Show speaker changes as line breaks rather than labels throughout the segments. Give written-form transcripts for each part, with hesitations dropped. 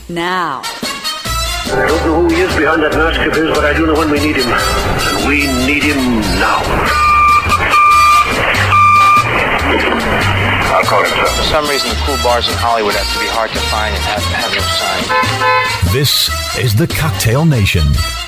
now.
I don't know who he is behind that mask of his, but I do know when we need him. And we need him now. I'll call him, sir.
For some reason, the cool bars in Hollywood have to be hard to find and have no sign.
This is the Cocktail Nation.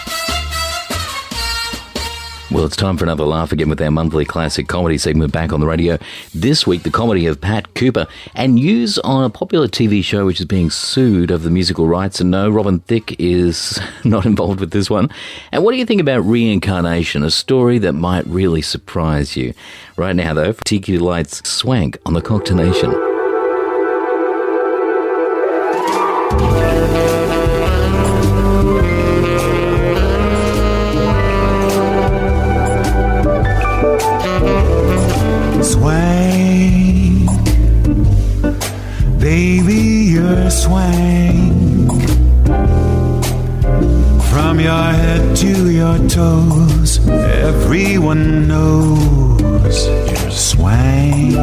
Well, it's time for another laugh again with our monthly classic comedy segment back on the radio. This week, the comedy of Pat Cooper and news on a popular TV show which is being sued over the musical rights. And no, Robin Thicke is not involved with this one. And what do you think about reincarnation? A story that might really surprise you. Right now, though, TQ Light's Swank on the Cocktail Nation.
Swank, baby, you're swank. From your head to your toes, everyone knows you're swank.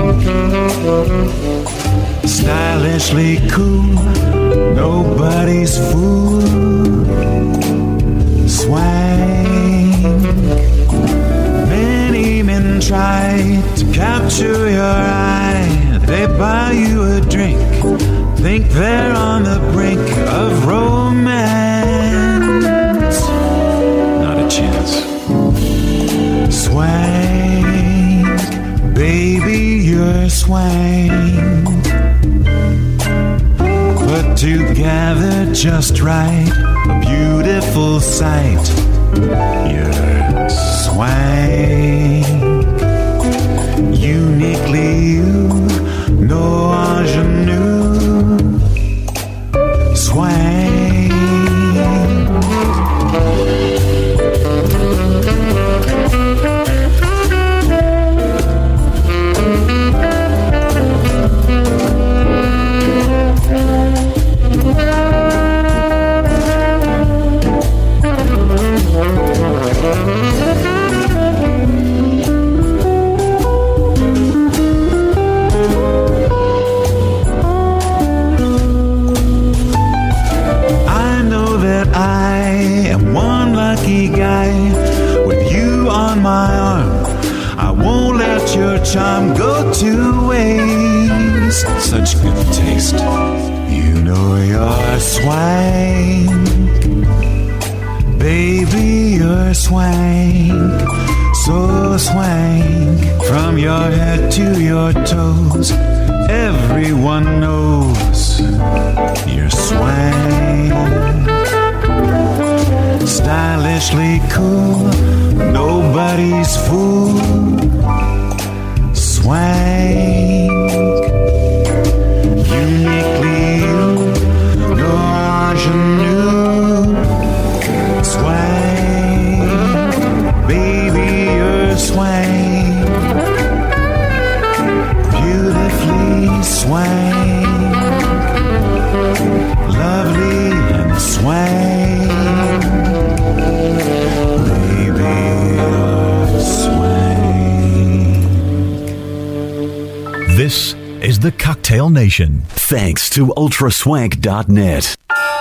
Stylishly cool, nobody's fool. Swank. Many men try to capture your eye. They buy you a drink, think they're on the brink of romance. Not a chance. Swank, baby, you're swank. Put together just right, a beautiful sight. You're swank, uniquely you, no ingenue. Swank. Charm go to waste. Such good taste. You know you're swank, baby, you're swank. So swank. From your head to your toes, everyone knows you're swank. Stylishly cool, nobody's fool. Swank, uniquely you, no ingenue. Swank, baby, you're swank, beautifully swank, lovely and swank, baby, you're swank.
This is the Cocktail Nation.
Thanks to ultraswank.net.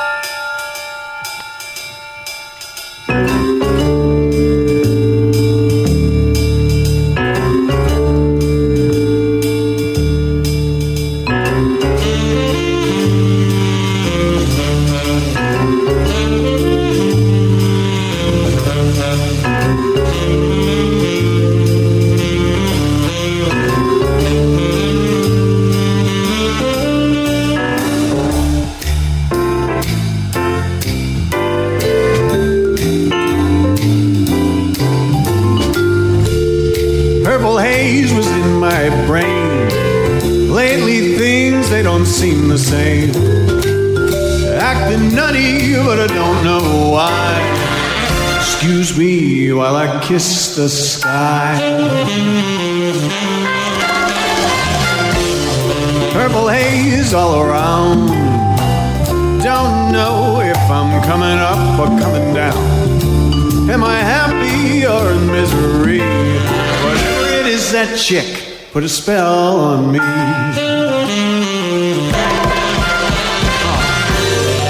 Seem the same. Acting nutty, but I don't know why. Excuse me while I kiss the sky. Purple haze all around. Don't know if I'm coming up or coming down. Am I happy or in misery? Whatever it is, that chick put a spell on me.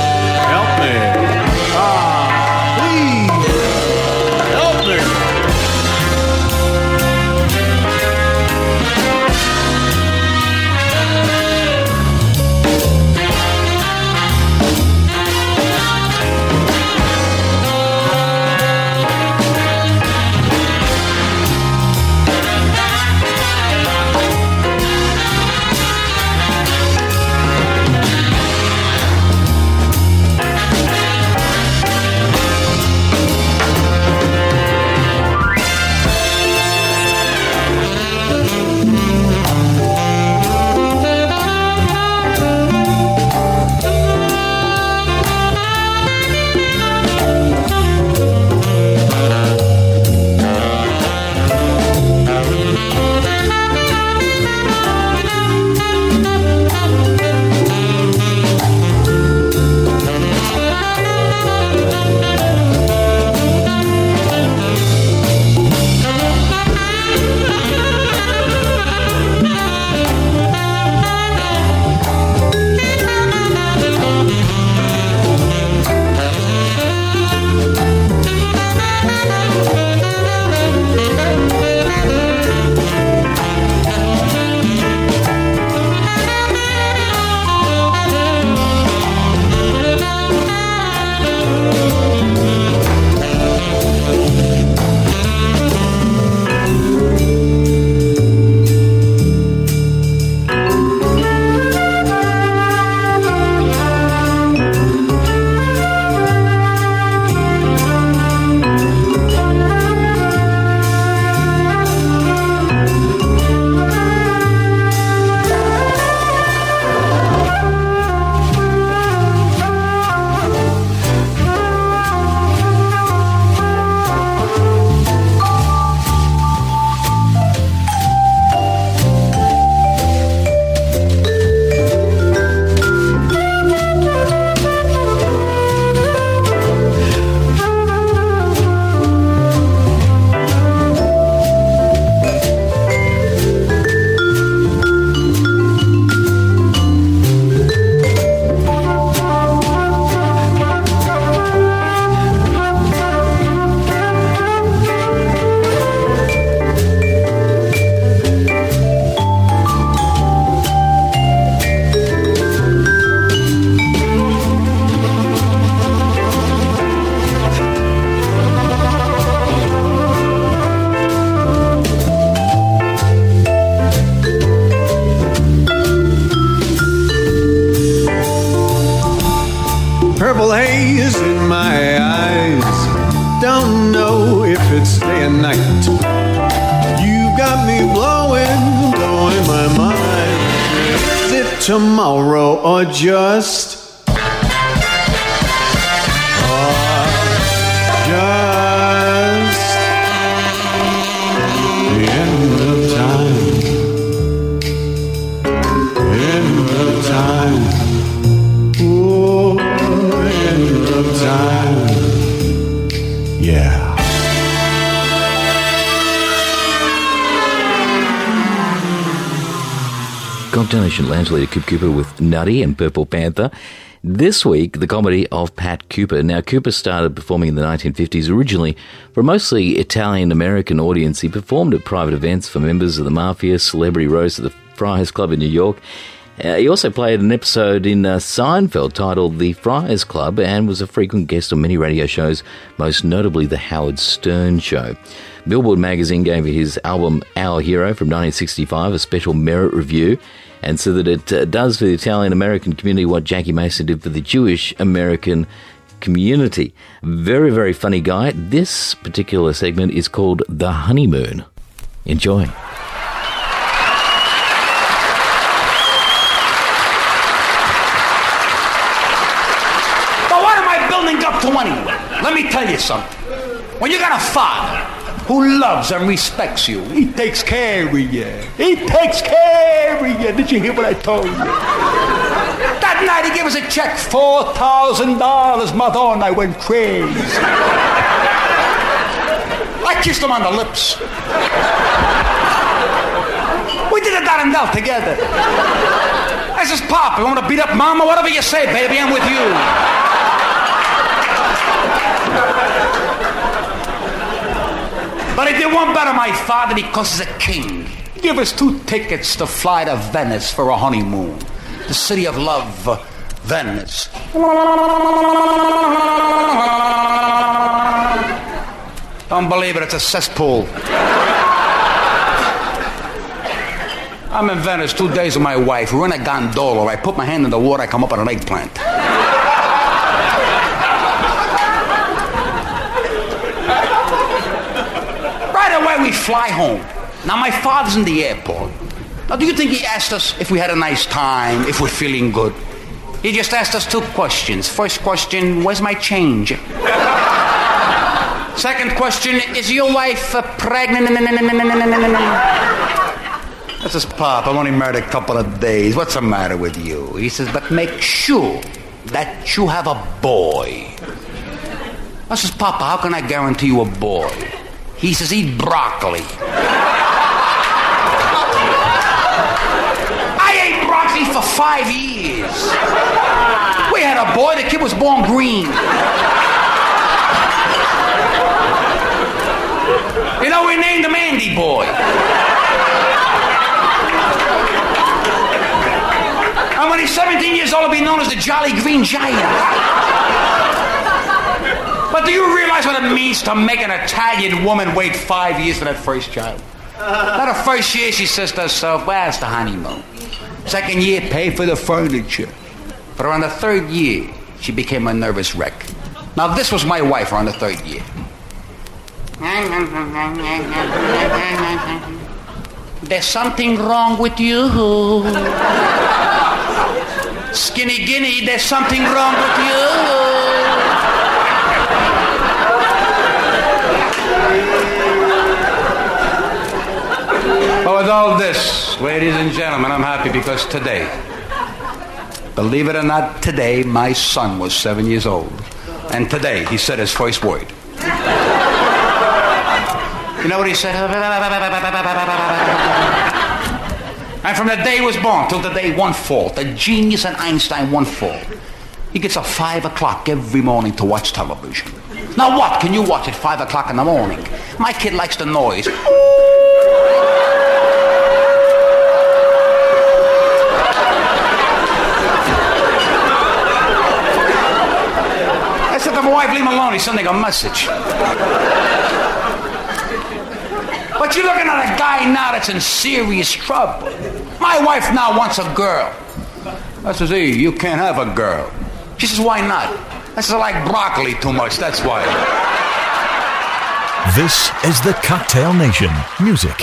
purple haze in my eyes. Don't know if it's day or night. You got me blowing my mind. Is it tomorrow or just the end of time? End of time. Oh, end of time. Yeah.
Cocktail Nation Lounge leader Coop Cooper with Nutty and Purple Panther. This week, the comedy of Pat Cooper. Now, Cooper started performing in the 1950s, originally for a mostly Italian-American audience. He performed at private events for members of the Mafia, celebrity roast at the Friars Club in New York. He also played an episode in Seinfeld titled The Friars Club and was a frequent guest on many radio shows, most notably The Howard Stern Show. Billboard magazine gave his album Our Hero from 1965 a special merit review, and so that it does for the Italian-American community what Jackie Mason did for the Jewish-American community. Very, very funny guy. This particular segment is called The Honeymoon. Enjoy.
But what am I building up to anyway? Let me tell you something. When you got a father who loves and respects you, he takes care of you. He takes care of you. Did you hear what I told you? That night he gave us a check, $4,000, Mother, and I went crazy. I kissed him on the lips. We did a dot and dell together. I says, Pop, you want to beat up Mama? Whatever you say, baby, I'm with you. But he did one better, my father, because he's a king. He gave us 2 tickets to fly to Venice for a honeymoon. The city of love, Venice. Don't believe it, it's a cesspool. I'm in Venice 2 days with my wife. We're in a gondola. I put my hand in the water, I come up with an eggplant. We fly home. Now, my father's in the airport. Now, do you think he asked us if we had a nice time, if we're feeling good? He just asked us 2 questions. First question, where's my change? Second question, is your wife pregnant? I says, Pop, I'm only married a couple of days. What's the matter with you? He says, but make sure that you have a boy. I says, Papa, how can I guarantee you a boy? He says, eat broccoli. I ate broccoli for 5 years. We had a boy, the kid was born green. You know, we named him Andy Boy. And when he's 17 years old, he'll be known as the Jolly Green Giant. But do you realize what it means to make an Italian woman wait 5 years for that first child? Now, the first year, she says to herself, well, it's the honeymoon. Second year, pay for the furniture. But around the 3rd year, she became a nervous wreck. Now, this was my wife around the 3rd year. There's something wrong with you. Skinny Guinea, there's something wrong with you. But with all this, ladies and gentlemen, I'm happy because today, believe it or not, today my son was 7 years old. And today he said his first word. You know what he said? And from the day he was born till the day one fall, the genius and Einstein one fall, he gets up 5 o'clock every morning to watch television. Now what can you watch at 5 o'clock in the morning? My kid likes the noise. I said to my wife, leave him alone, he's sending a message. But you're looking at a guy now that's in serious trouble. My wife now wants a girl. I says, hey, you can't have a girl. She She says, why not? I said, I like broccoli too much, that's why.
This is the Cocktail Nation. Music.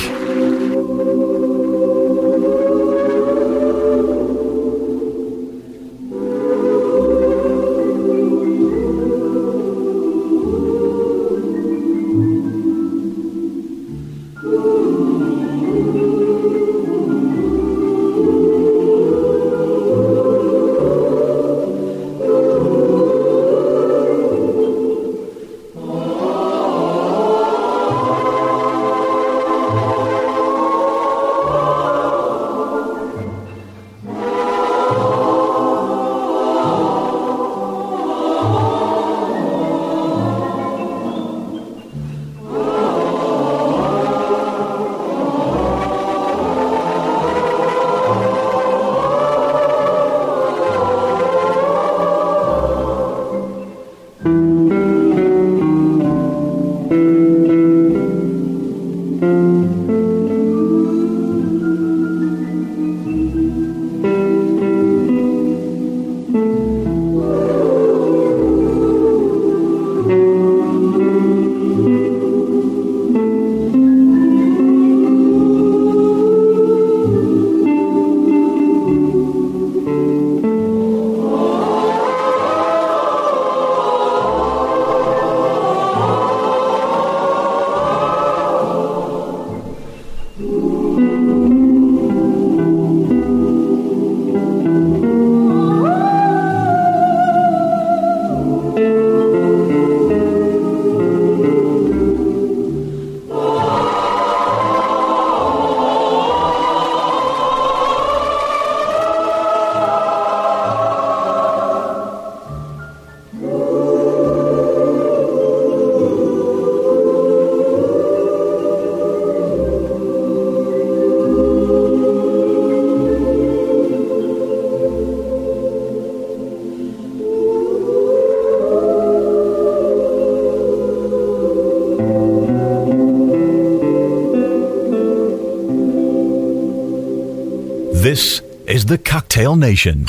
This is the Cocktail Nation.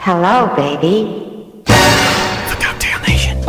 Hello, baby.
The Cocktail Nation.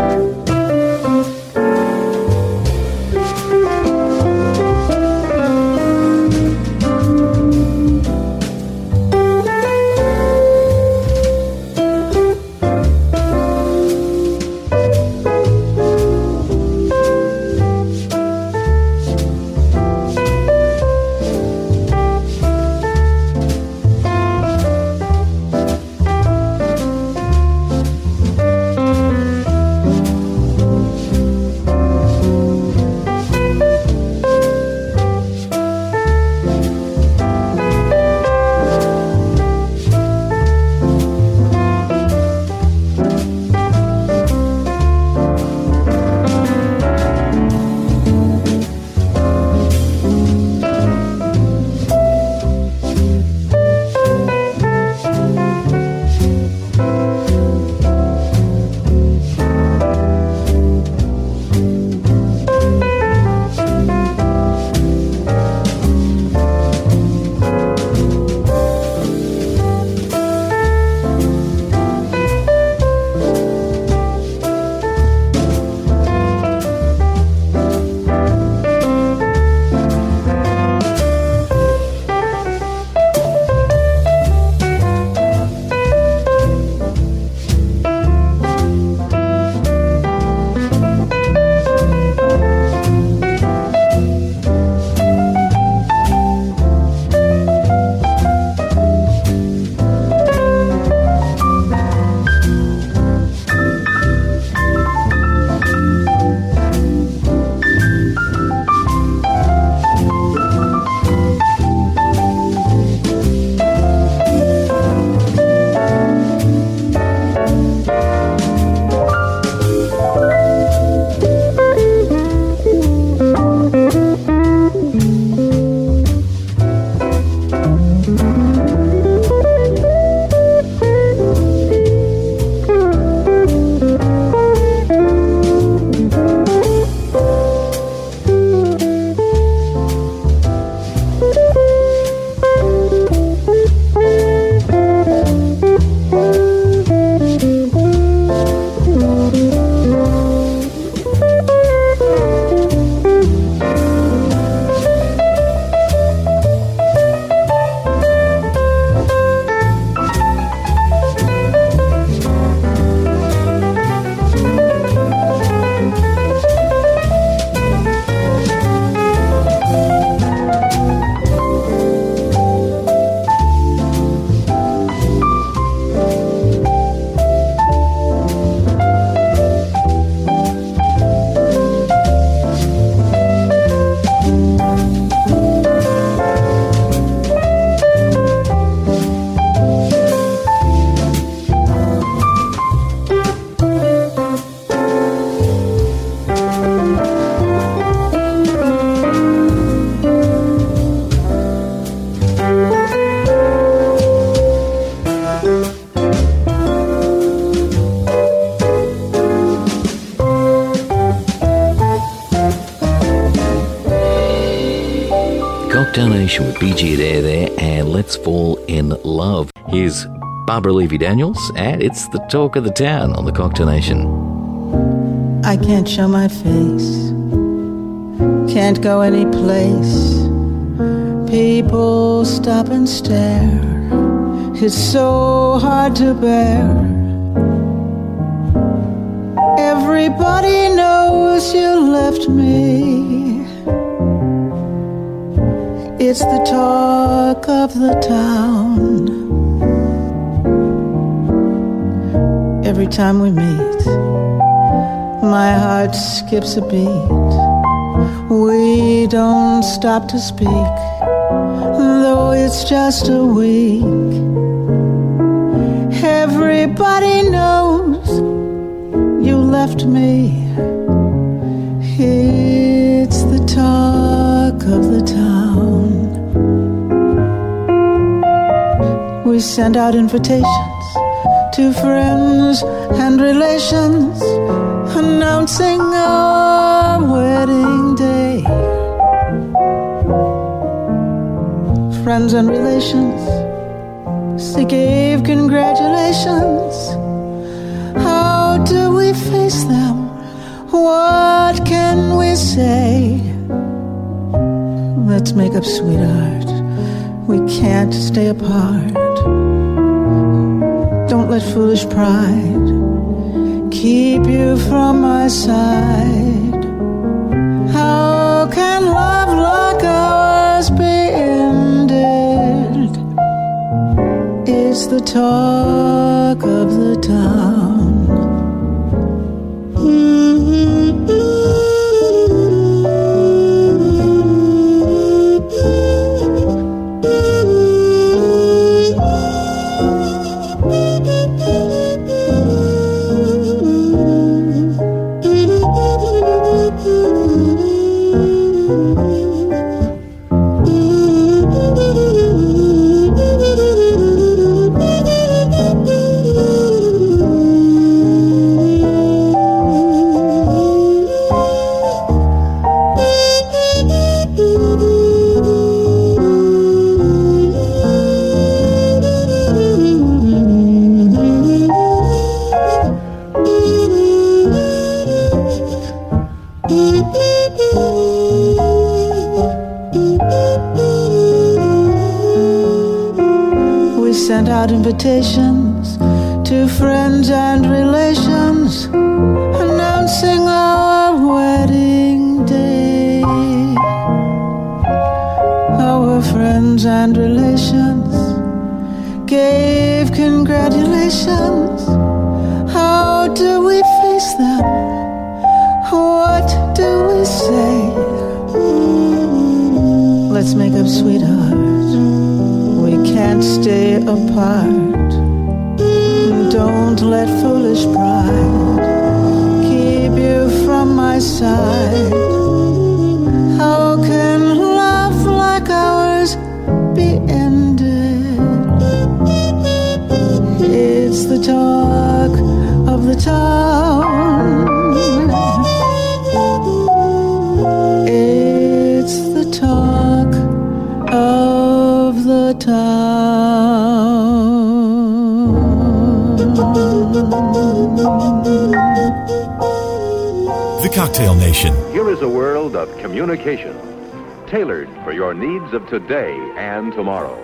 Nation with BG there, and Let's Fall in Love. Here's Barbara Levy-Daniels, and it's the talk of the town on the Cocktail Nation.
I can't show my face, can't go any place. People stop and stare, it's so hard to bear. Everybody knows you left me. It's the talk of the town. Every time we meet, my heart skips a beat. We don't stop to speak, though it's just a week. Everybody knows you left me. It's the talk of the town. We send out invitations to friends and relations, announcing our wedding day. Friends and relations they gave congratulations. How do we face them? What can we say? Let's make up, sweetheart. We can't stay apart. Don't let foolish pride keep you from my side. How can love like ours be ended? It's the talk of the town. Sent out invitations to friends and relations, announcing our wedding day. Our friends and relations gave congratulations. How do we face them? What do we say? Let's make up, sweetheart. We can't stay apart. Don't let foolish pride keep you from my side. How can love like ours be ended? It's the talk of the town. It's the talk of the town.
The Cocktail Nation.
Here is a world of communication, tailored for your needs of today and tomorrow.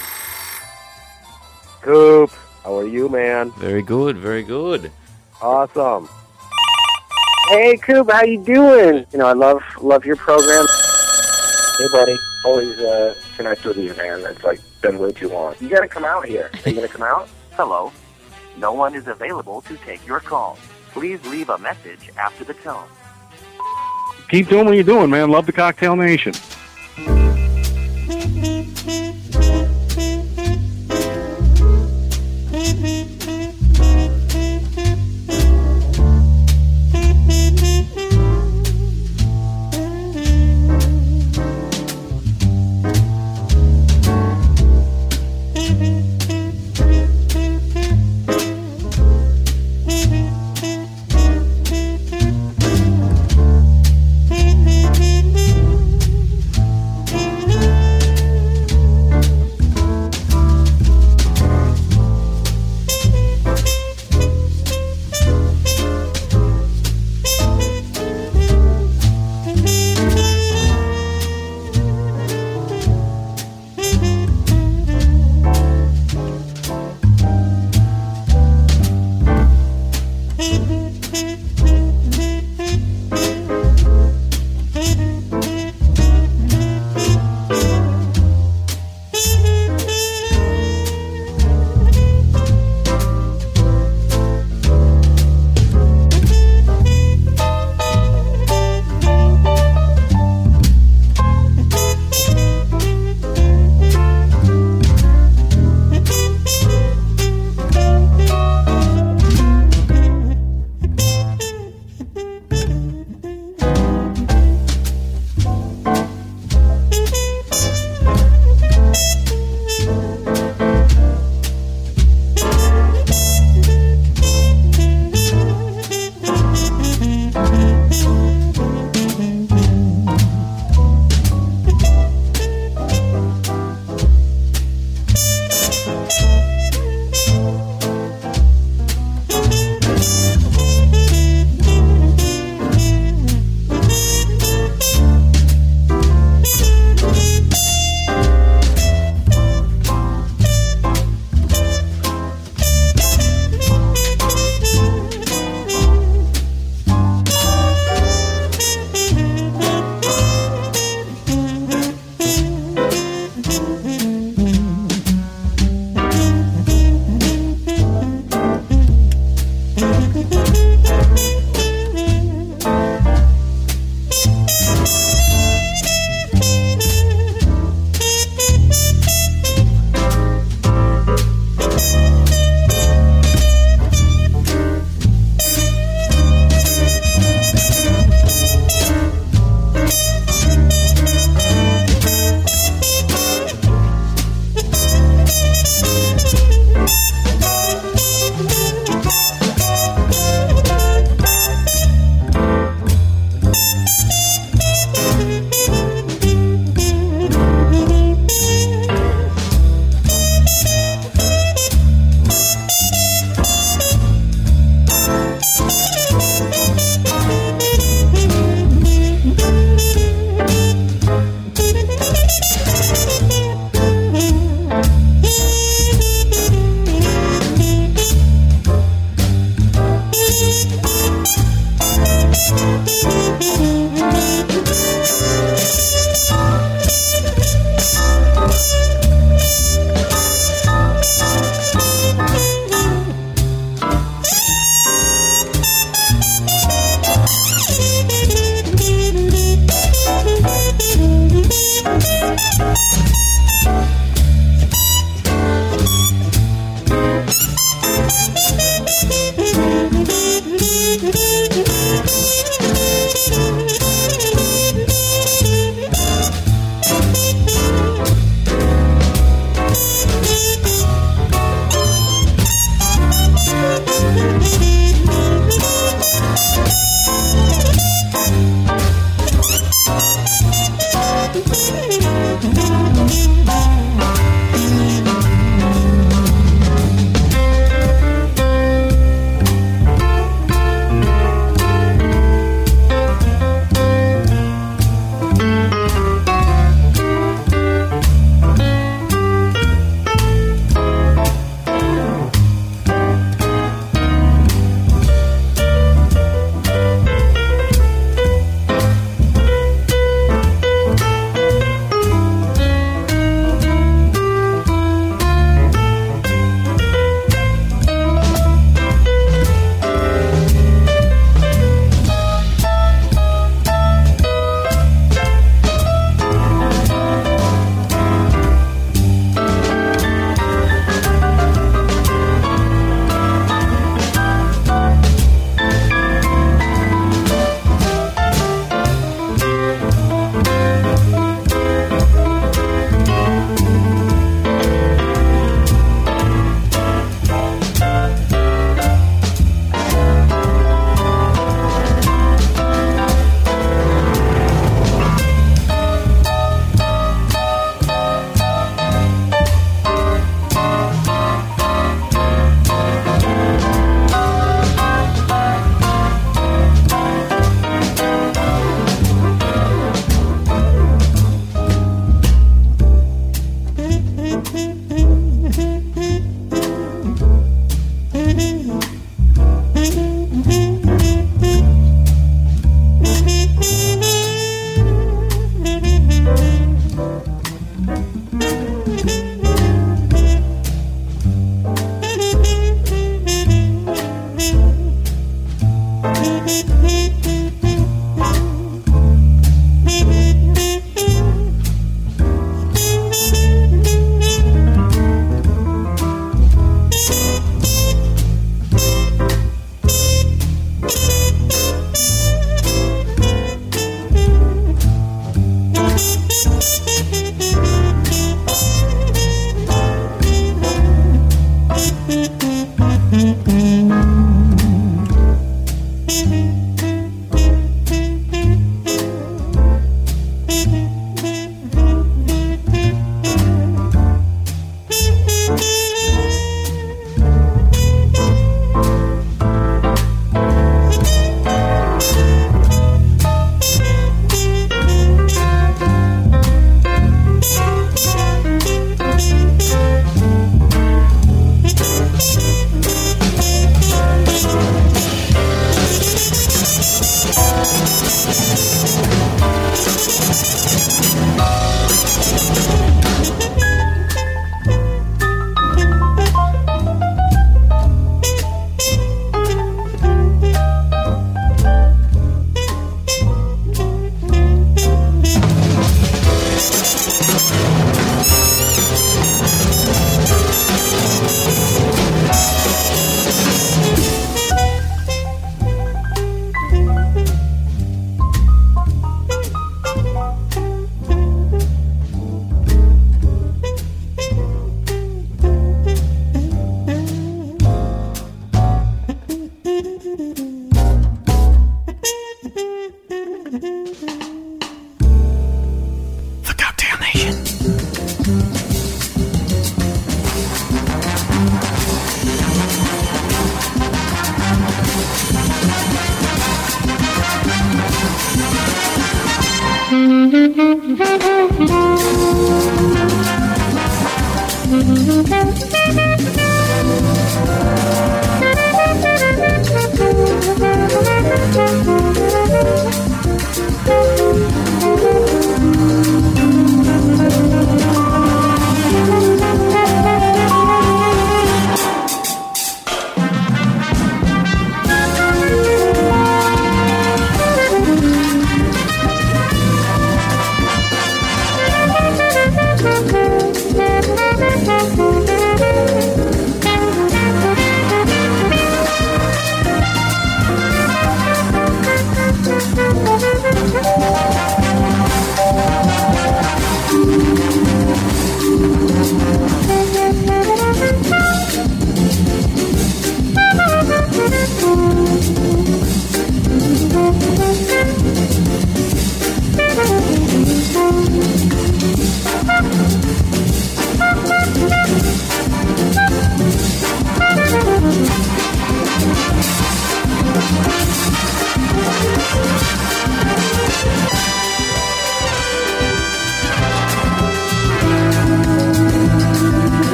Coop, how are you, man?
Very good, very good.
Awesome. Hey, Coop, how you doing? You know, I love your program. Hey, buddy. Always connect with you, man. It's like been way too long. You gotta come out here. Are you gonna come out?
Hello. No one is available to take your call. Please leave a message after the tone.
Keep doing what you're doing, man. Love the Cocktail Nation.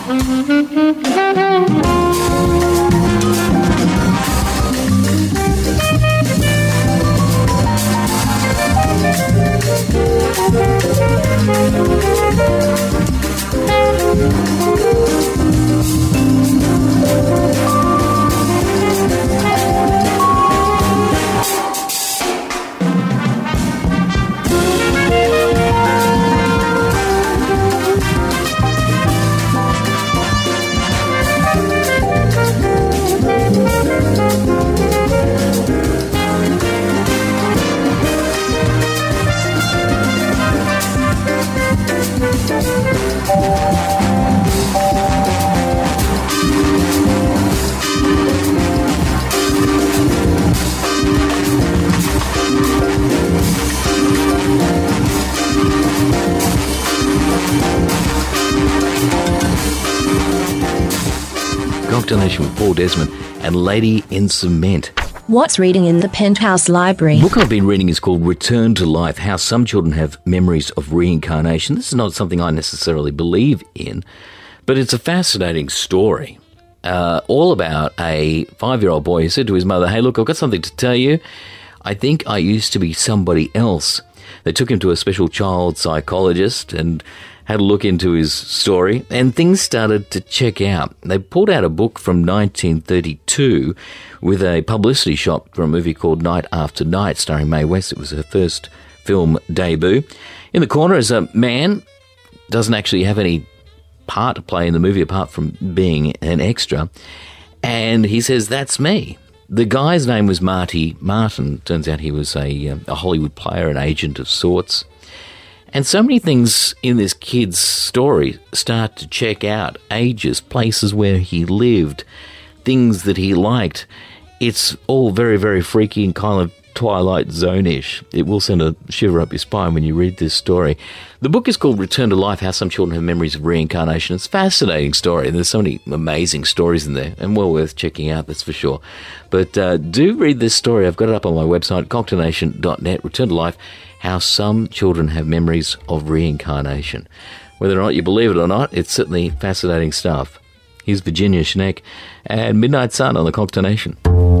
Cocktail with Paul Desmond and Lady in Cement.
What's reading in the Penthouse Library?
The book I've been reading is called Return to Life, How Some Children Have Memories of Reincarnation. This is not something I necessarily believe in, but it's a fascinating story. All about a 5-year-old boy who said to his mother, "Hey, look, I've got something to tell you. I think I used to be somebody else." They took him to a special child psychologist and had a look into his story, and things started to check out. They pulled out a book from 1932 with a publicity shot for a movie called Night After Night, starring Mae West. It was her first film debut. In the corner is a man, doesn't actually have any part to play in the movie apart from being an extra, and he says, "That's me." The guy's name was Marty Martin. Turns out he was a Hollywood player, an agent of sorts. And so many things in this kid's story start to check out. Ages, places where he lived, things that he liked. It's all very, very freaky and kind of Twilight Zone-ish. It will send a shiver up your spine when you read this story. The book is called Return to Life, How Some Children Have Memories of Reincarnation. It's a fascinating story. There's so many amazing stories in there, and well worth checking out, that's for sure. But do read this story. I've got it up on my website, cocktailnation.net. Return to Life, How Some Children Have Memories of Reincarnation. Whether or not you believe it or not, it's certainly fascinating stuff. Here's Virginia Schneck and Midnight Sun on the Cocktail Nation.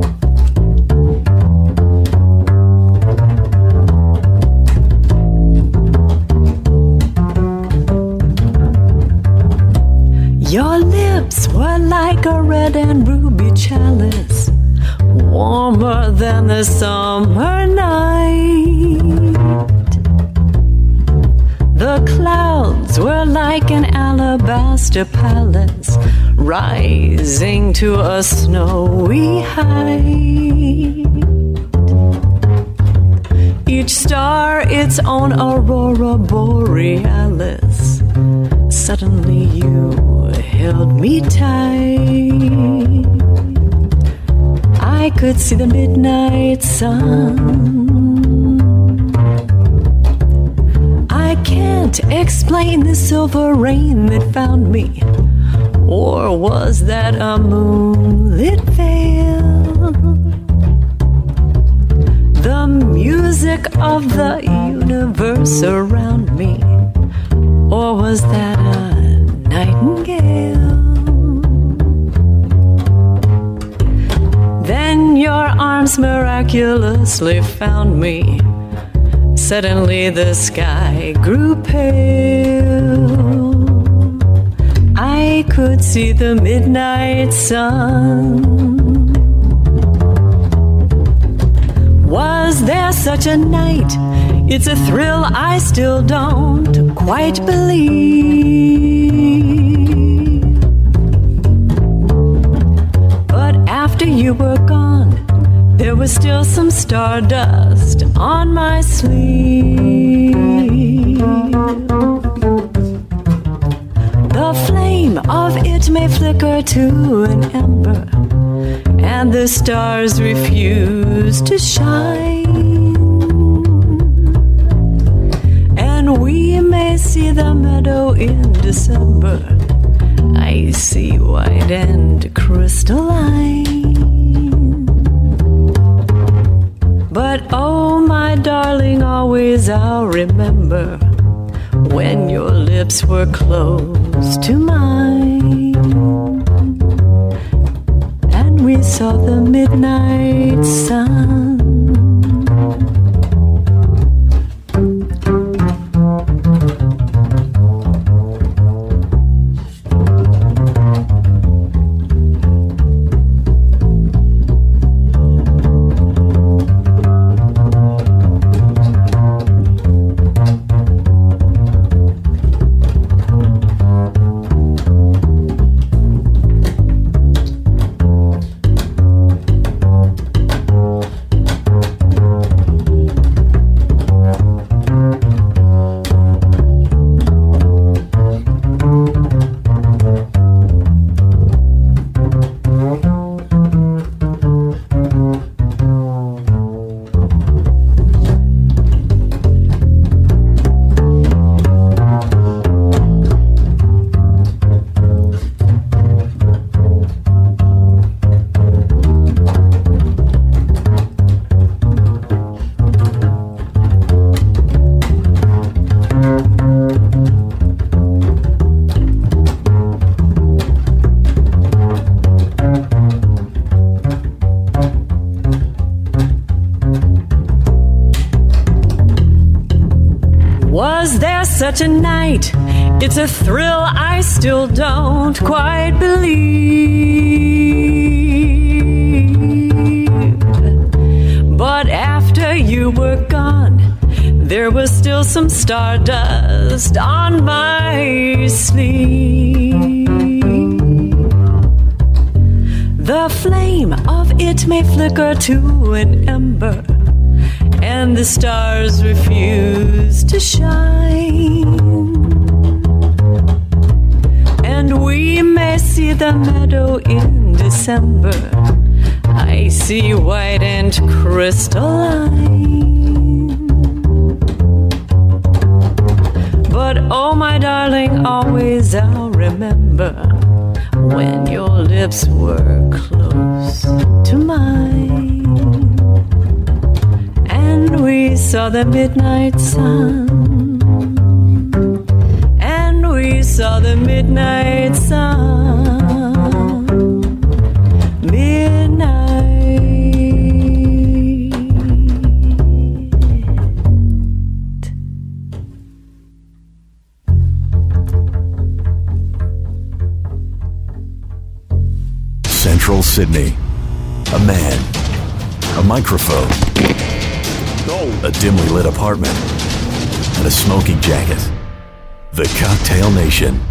Your lips were like a red and ruby chalice, warmer than the summer night. The clouds were like an alabaster palace, rising to a snowy height. Each star its own aurora borealis. Suddenly you held me tight. I could see the midnight sun. I can't explain the silver rain that found me, or was that a moonlit veil? The music of the universe around me, or was that a nightingale? Then your arms miraculously found me. Suddenly the sky grew pale. I could see the midnight sun. Was there such a night? It's a thrill I still don't quite believe. But after you were gone, there was still some stardust on my sleeve. The flame of it may flicker to an ember, and the stars refuse to shine. And we may see the meadow in December, icy white and crystalline. But oh, my darling, always I'll remember when your lips were close to mine. such a night, it's a thrill I still don't quite believe. But after you were gone, there was still some stardust on my sleeve. The flame of it may flicker to an ember, and the stars refuse to shine. And we may see the meadow in December, icy white and crystalline. But oh my darling, always I'll remember when your lips were close to mine, and we saw the midnight sun, and we saw the midnight sun.
Central Sydney. A man. A microphone. A dimly lit apartment. And a smoking jacket. The Cocktail Nation.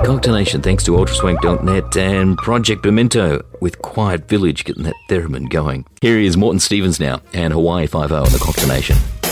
Cocktail Nation, thanks to ultraswank.net and Project Memento with Quiet Village getting that theremin going. Here is Morton Stevens now and Hawaii 5-0 on the Cocktail Nation.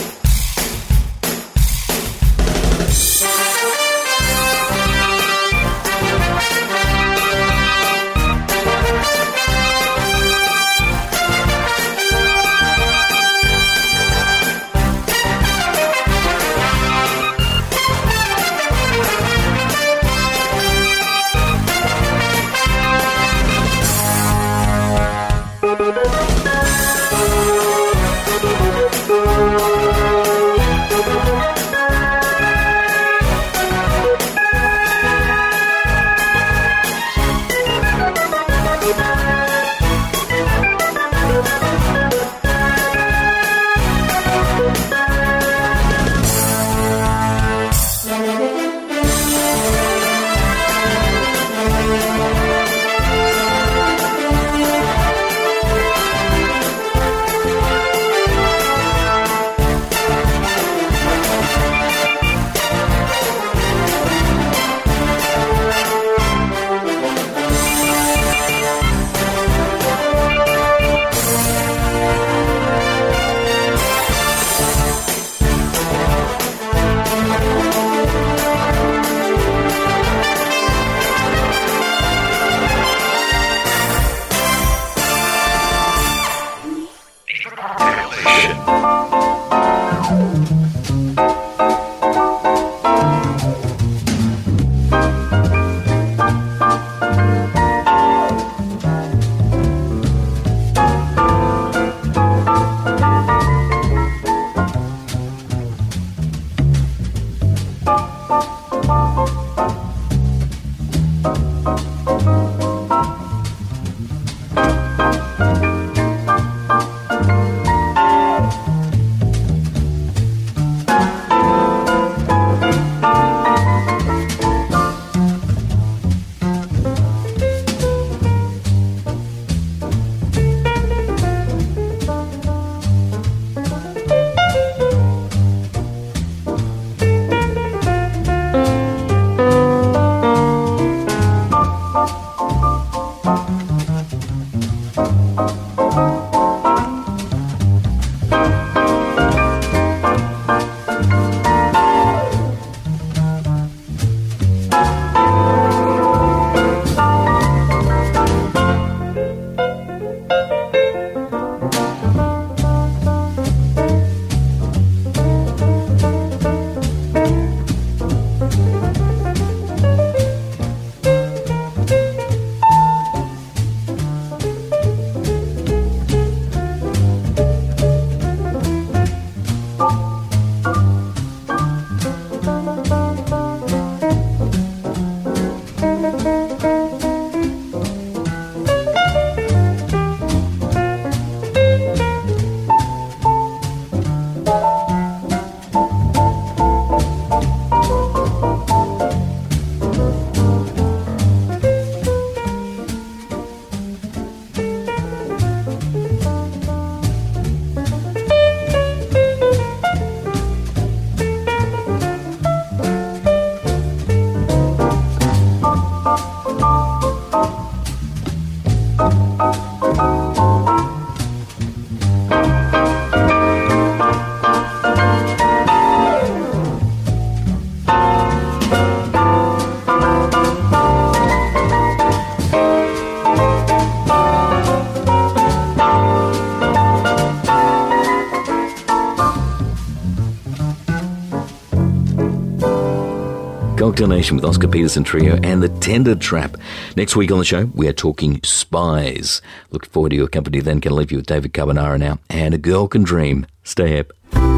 Cocktail Nation with Oscar Peterson Trio and the Tender Trap. Next week on the show, we are talking spies. Look forward to your company then. Going to leave you with David Carbonara now and A Girl Can Dream. Stay up.